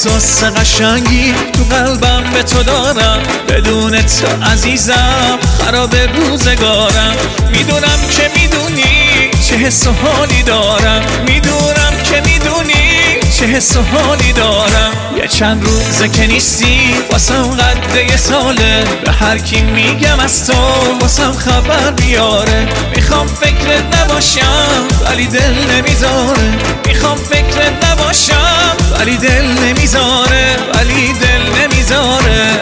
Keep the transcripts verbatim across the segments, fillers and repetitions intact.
احساس قشنگی تو قلبم به تو دارم، بدون تو عزیزم خراب روزگارم. میدونم که میدونی چه حس و حالی دارم، میدونم که میدونی چه حس و حالی دارم. یه چند روزه که نیستی واسم قد یه ساله، به هر کی میگم از تو واسم خبر بیاره. میخوام فکرت نباشم ولی دل نمیذاره، میخوام فکرت نباشم ولی دل نمیذاره، ولی دل نمیذاره.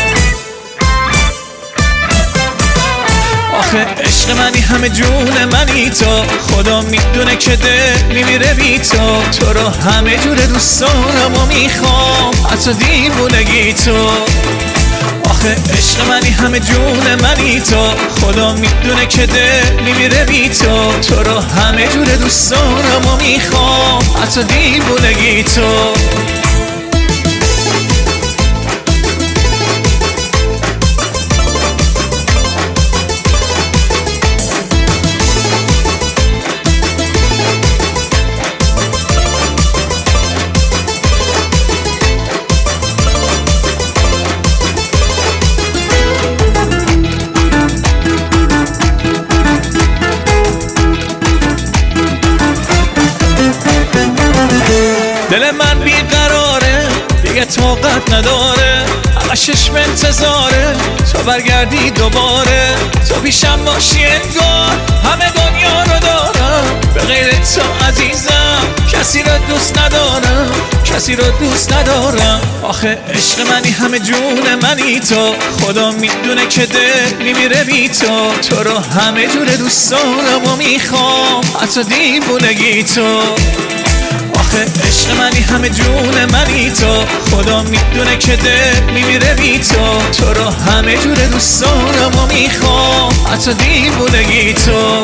آخه عشق منی، همه جون منی تو، خدا میدونه که دل میمیره بی تو. تو رو همه جور دوست دارم و میخوام، حتی دیوونگی تو. آخه عشق منی، همه جون منی تو، خدا میدونه که دل میمیره بی تو. تو رو همه جور دوست دارم و میخوام، حتی دیوونگی تو. دل من بیقراره دیگه طاقت نداره، همه چشم انتظاره تو برگردی دوباره. تو پیشم باشی انگار همه دنیا رو دارم، به غیر تو عزیزم کسی رو دوست ندارم، کسی رو دوست ندارم. آخه عشق منی، همه جون منی تو، خدا میدونه که دل میمیره بی تو. تو رو همه جور دوست دارم و میخوام، حتی دیوونگی تو. آخه عشق منی، همه جون منی تو، خدا میدونه که دل میمیره بی تو. تو رو همه جور دوست دارم و میخوام، حتی دیوونگی تو.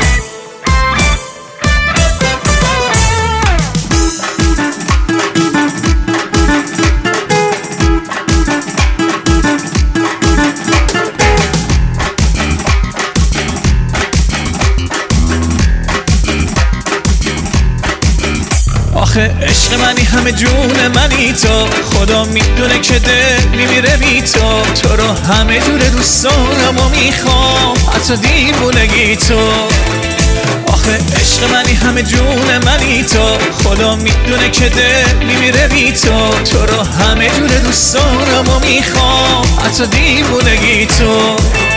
آخه عشق منی، همه جون منی تو، خدا میدونه که دل میمیره بی تو. تو رو همه جور دوست دارم و میخوام، حتی دیوونگی تو. آخه عشق منی، همه جون منی تو، خدا میدونه که دل میمیره بی تو. تو رو همه جور دوست دارم و میخوام، حتی دیوونگی تو.